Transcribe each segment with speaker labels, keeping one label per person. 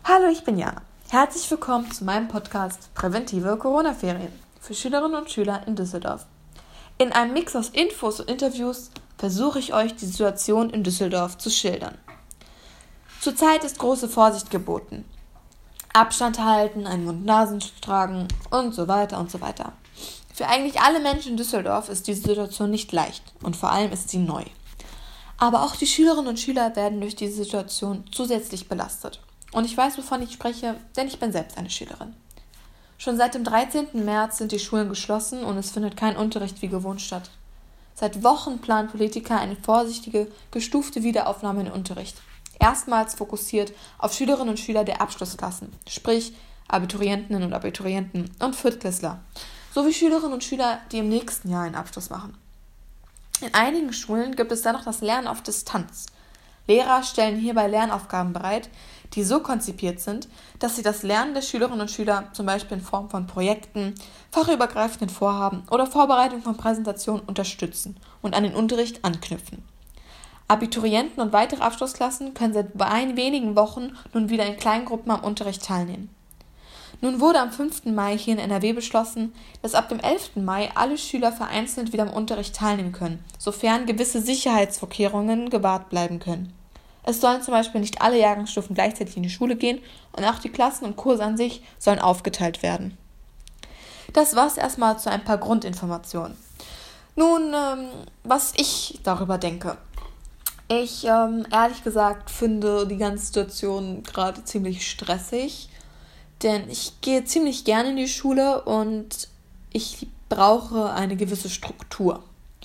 Speaker 1: Hallo, ich bin Jana. Herzlich willkommen zu meinem Podcast Präventive Corona-Ferien für Schülerinnen und Schüler in Düsseldorf. In einem Mix aus Infos und Interviews versuche ich euch die Situation in Düsseldorf zu schildern. Zurzeit ist große Vorsicht geboten. Abstand halten, einen Mund-Nasen-Schutz tragen und so weiter und so weiter. Für eigentlich alle Menschen in Düsseldorf ist diese Situation nicht leicht und vor allem ist sie neu. Aber auch die Schülerinnen und Schüler werden durch diese Situation zusätzlich belastet. Und ich weiß, wovon ich spreche, denn ich bin selbst eine Schülerin. Schon seit dem 13. März sind die Schulen geschlossen und es findet kein Unterricht wie gewohnt statt. Seit Wochen planen Politiker eine vorsichtige, gestufte Wiederaufnahme in den Unterricht. Erstmals fokussiert auf Schülerinnen und Schüler der Abschlussklassen, sprich Abiturientinnen und Abiturienten und Viertklässler, sowie Schülerinnen und Schüler, die im nächsten Jahr einen Abschluss machen. In einigen Schulen gibt es dann noch das Lernen auf Distanz. Lehrer stellen hierbei Lernaufgaben bereit, die so konzipiert sind, dass sie das Lernen der Schülerinnen und Schüler zum Beispiel in Form von Projekten, fachübergreifenden Vorhaben oder Vorbereitung von Präsentationen unterstützen und an den Unterricht anknüpfen. Abiturienten und weitere Abschlussklassen können seit wenigen Wochen nun wieder in Kleingruppen am Unterricht teilnehmen. Nun wurde am 5. Mai hier in NRW beschlossen, dass ab dem 11. Mai alle Schüler vereinzelt wieder am Unterricht teilnehmen können, sofern gewisse Sicherheitsvorkehrungen gewahrt bleiben können. Es sollen zum Beispiel nicht alle Jahrgangsstufen gleichzeitig in die Schule gehen und auch die Klassen und Kurse an sich sollen aufgeteilt werden. Das war's erstmal zu ein paar Grundinformationen. Nun, was ich darüber denke. Ich, ehrlich gesagt, finde die ganze Situation gerade ziemlich stressig, denn ich gehe ziemlich gerne in die Schule und ich brauche eine gewisse Struktur.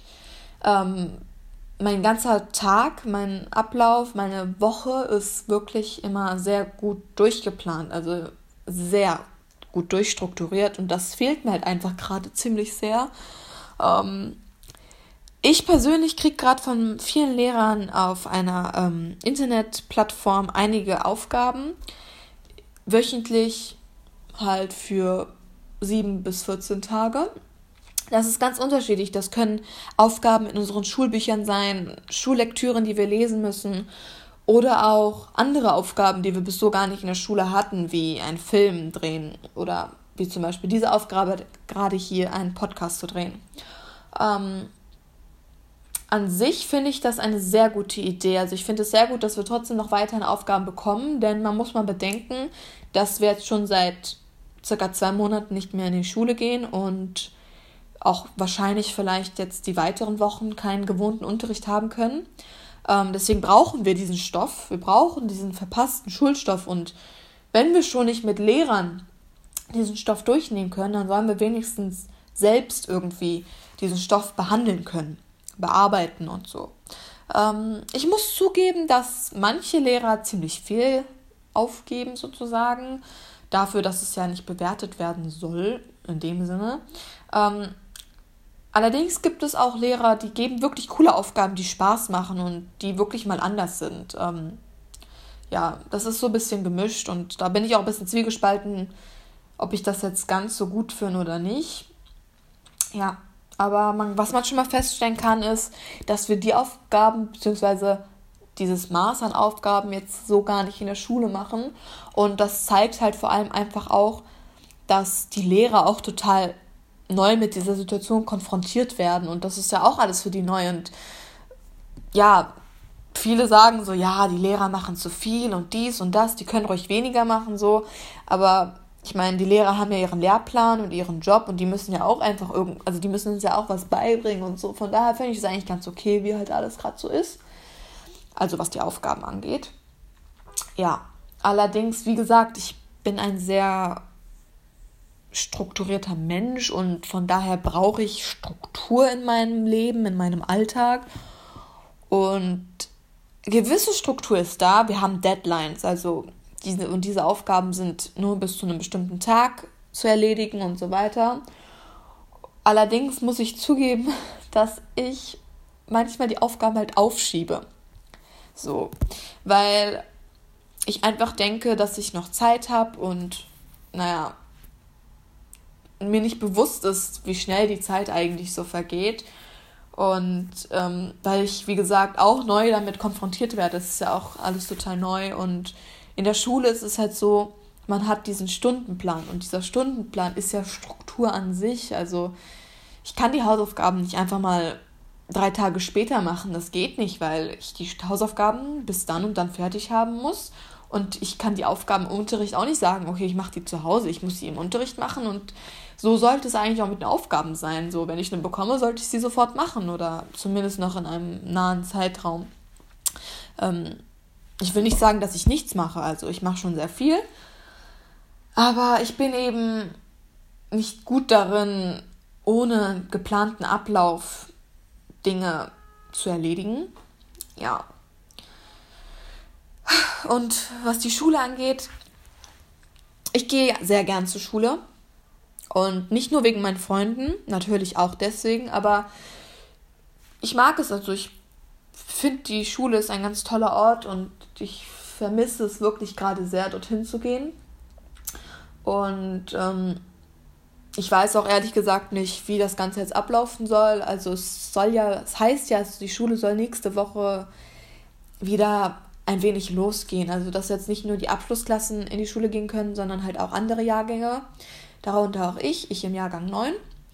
Speaker 1: Mein ganzer Tag, mein Ablauf, meine Woche ist wirklich immer sehr gut durchgeplant, also sehr gut durchstrukturiert und das fehlt mir halt einfach gerade ziemlich sehr. Ich persönlich kriege gerade von vielen Lehrern auf einer Internetplattform einige Aufgaben, wöchentlich halt für 7 bis 14 Tage. Das ist ganz unterschiedlich. Das können Aufgaben in unseren Schulbüchern sein, Schullektüren, die wir lesen müssen oder auch andere Aufgaben, die wir bis so gar nicht in der Schule hatten, wie einen Film drehen oder wie zum Beispiel diese Aufgabe, gerade hier einen Podcast zu drehen. An sich finde ich das eine sehr gute Idee. Also ich finde es sehr gut, dass wir trotzdem noch weiterhin Aufgaben bekommen, denn man muss mal bedenken, dass wir jetzt schon seit circa 2 Monaten nicht mehr in die Schule gehen und auch wahrscheinlich vielleicht jetzt die weiteren Wochen keinen gewohnten Unterricht haben können. Deswegen brauchen wir diesen Stoff, wir brauchen diesen verpassten Schulstoff und wenn wir schon nicht mit Lehrern diesen Stoff durchnehmen können, dann sollen wir wenigstens selbst irgendwie diesen Stoff behandeln können, bearbeiten und so. Ich muss zugeben, dass manche Lehrer ziemlich viel aufgeben sozusagen, dafür, dass es ja nicht bewertet werden soll, in dem Sinne. Allerdings gibt es auch Lehrer, die geben wirklich coole Aufgaben, die Spaß machen und die wirklich mal anders sind. Das ist so ein bisschen gemischt und da bin ich auch ein bisschen zwiegespalten, ob ich das jetzt ganz so gut finde oder nicht. Ja, aber was man schon mal feststellen kann, ist, dass wir die Aufgaben bzw. dieses Maß an Aufgaben jetzt so gar nicht in der Schule machen. Und das zeigt halt vor allem einfach auch, dass die Lehrer auch total neu mit dieser Situation konfrontiert werden. Und das ist ja auch alles für die neu. Und ja, viele sagen so, ja, die Lehrer machen zu viel und dies und das, die können ruhig weniger machen, so. Aber ich meine, die Lehrer haben ja ihren Lehrplan und ihren Job und die müssen ja auch einfach die müssen uns ja auch was beibringen und so. Von daher finde ich es eigentlich ganz okay, wie halt alles gerade so ist. Also was die Aufgaben angeht. Ja, allerdings, wie gesagt, ich bin ein sehr strukturierter Mensch und von daher brauche ich Struktur in meinem Leben, in meinem Alltag. Und gewisse Struktur ist da. Wir haben Deadlines, also diese Aufgaben sind nur bis zu einem bestimmten Tag zu erledigen und so weiter. Allerdings muss ich zugeben, dass ich manchmal die Aufgaben halt aufschiebe. So, weil ich einfach denke, dass ich noch Zeit habe und, mir nicht bewusst ist, wie schnell die Zeit eigentlich so vergeht. Und weil ich, wie gesagt, auch neu damit konfrontiert werde, das ist ja auch alles total neu und in der Schule ist es halt so, man hat diesen Stundenplan und dieser Stundenplan ist ja Struktur an sich. Also ich kann die Hausaufgaben nicht einfach mal 3 Tage später machen. Das geht nicht, weil ich die Hausaufgaben bis dann und dann fertig haben muss. Und ich kann die Aufgaben im Unterricht auch nicht sagen, okay, ich mache die zu Hause, ich muss sie im Unterricht machen. Und so sollte es eigentlich auch mit den Aufgaben sein. So, wenn ich eine bekomme, sollte ich sie sofort machen oder zumindest noch in einem nahen Zeitraum. Ich will nicht sagen, dass ich nichts mache. Also ich mache schon sehr viel. Aber ich bin eben nicht gut darin, ohne geplanten Ablauf Dinge zu erledigen. Ja. Und was die Schule angeht, ich gehe sehr gern zur Schule. Und nicht nur wegen meinen Freunden, natürlich auch deswegen, aber ich mag es. Also ich finde, die Schule ist ein ganz toller Ort und ich vermisse es wirklich gerade sehr, dorthin zu gehen. Und ich weiß auch ehrlich gesagt nicht, wie das Ganze jetzt ablaufen soll. Also es heißt ja, die Schule soll nächste Woche wieder ein wenig losgehen. Also dass jetzt nicht nur die Abschlussklassen in die Schule gehen können, sondern halt auch andere Jahrgänge. Darunter auch ich im Jahrgang 9.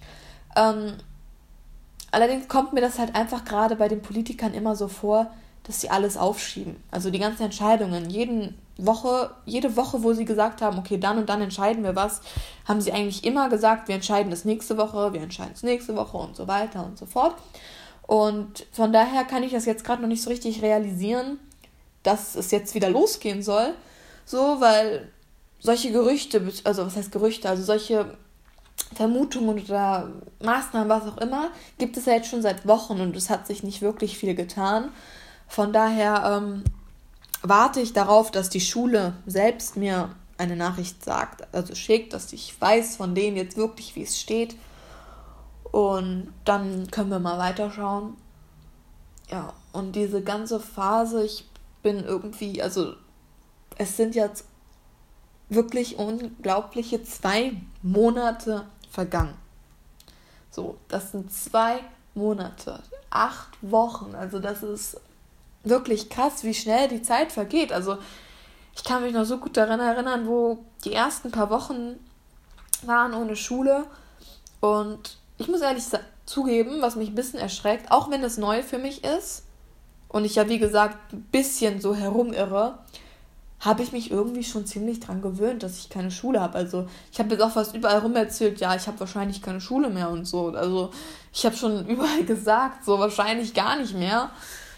Speaker 1: Allerdings kommt mir das halt einfach gerade bei den Politikern immer so vor, dass sie alles aufschieben. Also die ganzen Entscheidungen, jede Woche, wo sie gesagt haben, okay, dann und dann entscheiden wir was, haben sie eigentlich immer gesagt, wir entscheiden das nächste Woche und so weiter und so fort. Und von daher kann ich das jetzt gerade noch nicht so richtig realisieren, dass es jetzt wieder losgehen soll. So, weil solche Gerüchte, also was heißt Gerüchte, also solche Vermutungen oder Maßnahmen, was auch immer, gibt es ja jetzt schon seit Wochen und es hat sich nicht wirklich viel getan. Von daher warte ich darauf, dass die Schule selbst mir eine Nachricht sagt, also schickt, dass ich weiß von denen jetzt wirklich, wie es steht. Und dann können wir mal weiterschauen. Ja, und diese ganze Phase, ich bin irgendwie, also es sind jetzt wirklich unglaubliche 2 Monate vergangen. So, das sind 2 Monate, 8 Wochen, also das ist wirklich krass, wie schnell die Zeit vergeht. Also ich kann mich noch so gut daran erinnern, wo die ersten paar Wochen waren ohne Schule. Und ich muss ehrlich zugeben, was mich ein bisschen erschreckt, auch wenn es neu für mich ist und ich ja wie gesagt ein bisschen so herumirre, habe ich mich irgendwie schon ziemlich dran gewöhnt, dass ich keine Schule habe. Also ich habe jetzt auch fast überall rum erzählt, ja, ich habe wahrscheinlich keine Schule mehr und so. Also ich habe schon überall gesagt, so wahrscheinlich gar nicht mehr.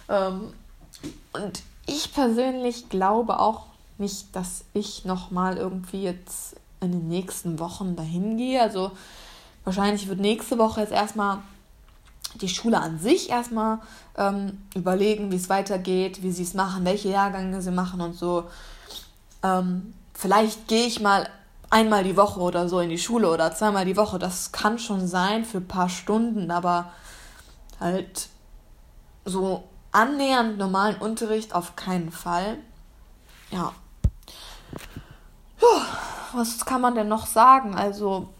Speaker 1: Und ich persönlich glaube auch nicht, dass ich nochmal irgendwie jetzt in den nächsten Wochen dahin gehe. Also wahrscheinlich wird nächste Woche jetzt erstmal die Schule an sich erstmal überlegen, wie es weitergeht, wie sie es machen, welche Jahrgänge sie machen und so. Vielleicht gehe ich mal einmal die Woche oder so in die Schule oder 2-mal die Woche. Das kann schon sein für ein paar Stunden, aber halt so annähernd normalen Unterricht auf keinen Fall. Ja. Was kann man denn noch sagen? Also,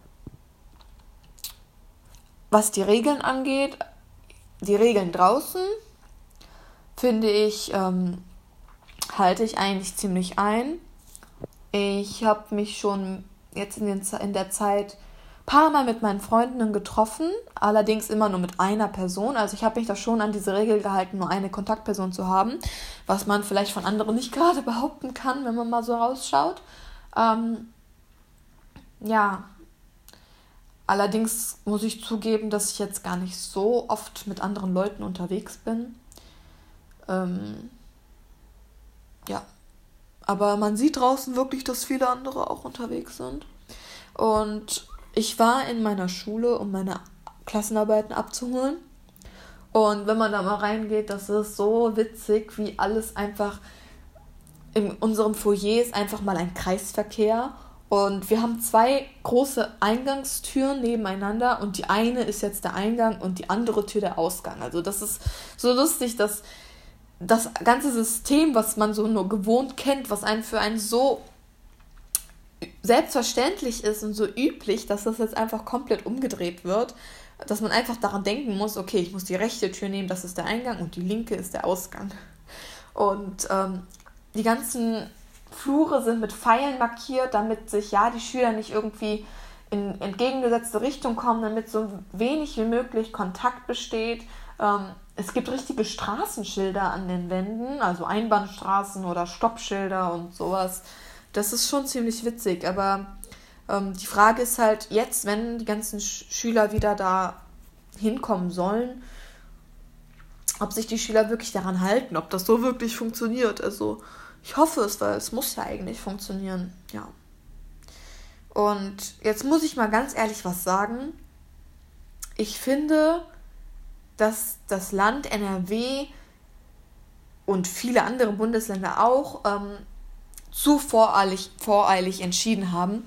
Speaker 1: was die Regeln angeht, die Regeln draußen, finde ich, halte ich eigentlich ziemlich ein. Ich habe mich schon jetzt in der Zeit ein paar Mal mit meinen Freundinnen getroffen, allerdings immer nur mit einer Person. Also ich habe mich da schon an diese Regel gehalten, nur eine Kontaktperson zu haben, was man vielleicht von anderen nicht gerade behaupten kann, wenn man mal so rausschaut. Ja, allerdings muss ich zugeben, dass ich jetzt gar nicht so oft mit anderen Leuten unterwegs bin. Ja, aber man sieht draußen wirklich, dass viele andere auch unterwegs sind. Und ich war in meiner Schule, um meine Klassenarbeiten abzuholen. Und wenn man da mal reingeht, das ist so witzig, wie alles einfach in unserem Foyer ist einfach mal ein Kreisverkehr. Und wir haben 2 große Eingangstüren nebeneinander und die eine ist jetzt der Eingang und die andere Tür der Ausgang. Also das ist so lustig, dass das ganze System, was man so nur gewohnt kennt, was für einen so selbstverständlich ist und so üblich, dass das jetzt einfach komplett umgedreht wird, dass man einfach daran denken muss, okay, ich muss die rechte Tür nehmen, das ist der Eingang und die linke ist der Ausgang. Und die ganzen Flure sind mit Pfeilen markiert, damit sich die Schüler nicht irgendwie in entgegengesetzte Richtung kommen, damit so wenig wie möglich Kontakt besteht. Es gibt richtige Straßenschilder an den Wänden, also Einbahnstraßen oder Stoppschilder und sowas. Das ist schon ziemlich witzig, aber die Frage ist halt jetzt, wenn die ganzen Schüler wieder da hinkommen sollen, ob sich die Schüler wirklich daran halten, ob das so wirklich funktioniert. Also ich hoffe es, weil es muss ja eigentlich funktionieren, ja. Und jetzt muss ich mal ganz ehrlich was sagen. Ich finde, dass das Land NRW und viele andere Bundesländer auch zu voreilig entschieden haben.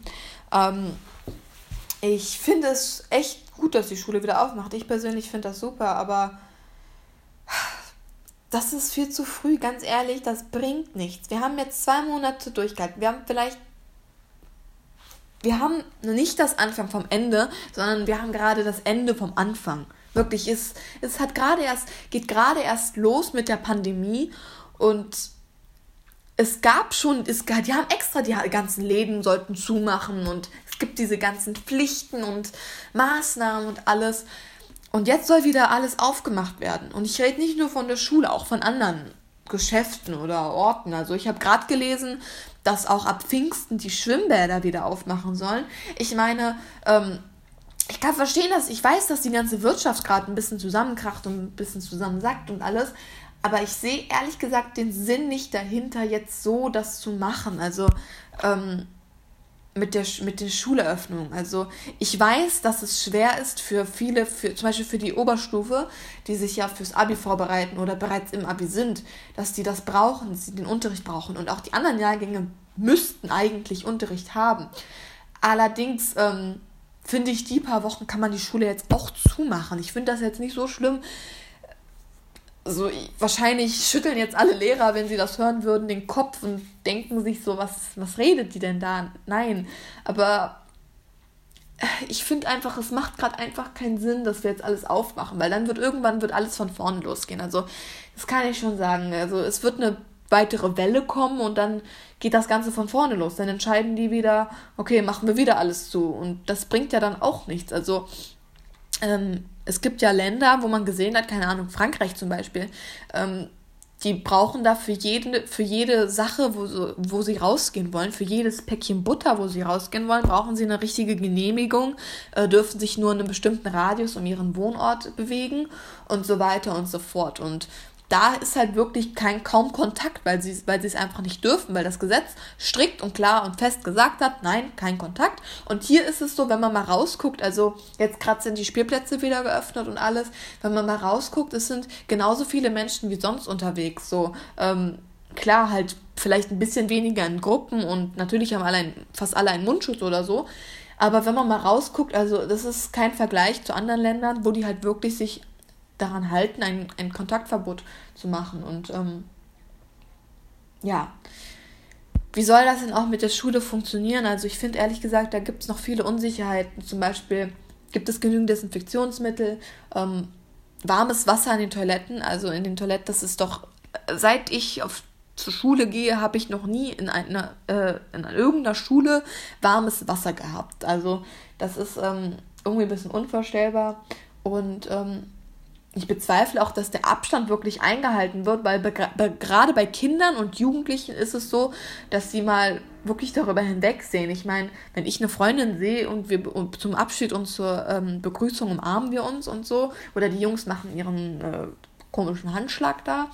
Speaker 1: Ich finde es echt gut, dass die Schule wieder aufmacht. Ich persönlich finde das super, aber das ist viel zu früh, ganz ehrlich, das bringt nichts. Wir haben jetzt 2 Monate durchgehalten. Wir haben nicht das Anfang vom Ende, sondern wir haben gerade das Ende vom Anfang. Wirklich, es geht gerade erst los mit der Pandemie und die haben extra die ganzen Läden sollten zumachen und es gibt diese ganzen Pflichten und Maßnahmen und alles. Und jetzt soll wieder alles aufgemacht werden. Und ich rede nicht nur von der Schule, auch von anderen Geschäften oder Orten. Also ich habe gerade gelesen, dass auch ab Pfingsten die Schwimmbäder wieder aufmachen sollen. Ich meine, ich kann verstehen, ich weiß, dass die ganze Wirtschaft gerade ein bisschen zusammenkracht und ein bisschen zusammensackt und alles. Aber ich sehe ehrlich gesagt den Sinn nicht dahinter, jetzt so das zu machen. Also mit der Schuleröffnung. Also ich weiß, dass es schwer ist für viele, zum Beispiel für die Oberstufe, die sich ja fürs Abi vorbereiten oder bereits im Abi sind, dass die das brauchen, dass sie den Unterricht brauchen. Und auch die anderen Jahrgänge müssten eigentlich Unterricht haben. Allerdings finde ich, die paar Wochen kann man die Schule jetzt auch zumachen. Ich finde das jetzt nicht so schlimm. Also wahrscheinlich schütteln jetzt alle Lehrer, wenn sie das hören würden, den Kopf und denken sich so, was redet die denn da? Nein, aber ich finde einfach, es macht gerade einfach keinen Sinn, dass wir jetzt alles aufmachen, weil dann irgendwann wird alles von vorne losgehen. Also das kann ich schon sagen. Also es wird eine weitere Welle kommen und dann geht das Ganze von vorne los. Dann entscheiden die wieder, okay, machen wir wieder alles zu. Und das bringt ja dann auch nichts. Also es gibt ja Länder, wo man gesehen hat, keine Ahnung, Frankreich zum Beispiel, die brauchen da für jede Sache, wo sie rausgehen wollen, für jedes Päckchen Butter, wo sie rausgehen wollen, brauchen sie eine richtige Genehmigung, dürfen sich nur in einem bestimmten Radius um ihren Wohnort bewegen und so weiter und so fort. Und da ist halt wirklich kaum Kontakt, weil sie es einfach nicht dürfen, weil das Gesetz strikt und klar und fest gesagt hat, nein, kein Kontakt. Und hier ist es so, wenn man mal rausguckt, also jetzt gerade sind die Spielplätze wieder geöffnet und alles, wenn man mal rausguckt, es sind genauso viele Menschen wie sonst unterwegs. So, klar, halt vielleicht ein bisschen weniger in Gruppen und natürlich haben fast alle einen Mundschutz oder so. Aber wenn man mal rausguckt, also das ist kein Vergleich zu anderen Ländern, wo die halt wirklich sich daran halten, ein Kontaktverbot zu machen. Und wie soll das denn auch mit der Schule funktionieren? Also ich finde ehrlich gesagt, da gibt es noch viele Unsicherheiten. Zum Beispiel gibt es genügend Desinfektionsmittel, warmes Wasser in den Toiletten. Also in den Toiletten, das ist doch, seit ich zur Schule gehe, habe ich noch nie in irgendeiner Schule warmes Wasser gehabt. Also das ist irgendwie ein bisschen unvorstellbar. Und ich bezweifle auch, dass der Abstand wirklich eingehalten wird, weil gerade bei Kindern und Jugendlichen ist es so, dass sie mal wirklich darüber hinwegsehen. Ich meine, wenn ich eine Freundin sehe und wir zum Abschied und zur Begrüßung umarmen wir uns und so, oder die Jungs machen ihren komischen Handschlag da,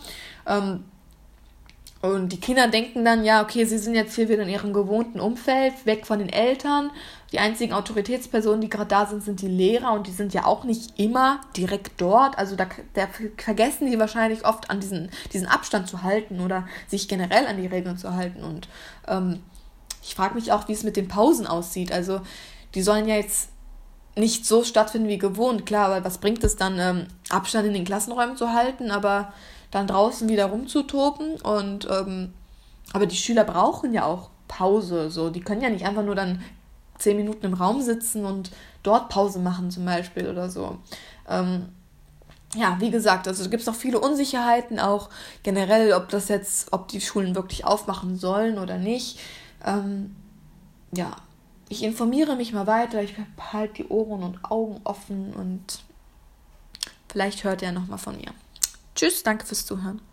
Speaker 1: und die Kinder denken dann, ja, okay, sie sind jetzt hier wieder in ihrem gewohnten Umfeld, weg von den Eltern. Die einzigen Autoritätspersonen, die gerade da sind die Lehrer und die sind ja auch nicht immer direkt dort. Also da vergessen die wahrscheinlich oft an diesen Abstand zu halten oder sich generell an die Regeln zu halten. Und ich frage mich auch, wie es mit den Pausen aussieht. Also die sollen ja jetzt nicht so stattfinden wie gewohnt. Klar, aber was bringt es dann, Abstand in den Klassenräumen zu halten, aber dann draußen wieder rumzutoben und aber die Schüler brauchen ja auch Pause, so, die können ja nicht einfach nur dann 10 Minuten im Raum sitzen und dort Pause machen zum Beispiel oder so. ja, wie gesagt, also gibt es noch viele Unsicherheiten, auch generell, ob die Schulen wirklich aufmachen sollen oder nicht. Ja, ich informiere mich mal weiter, ich behalte die Ohren und Augen offen und vielleicht hört ihr nochmal von mir. Tschüss, danke fürs Zuhören.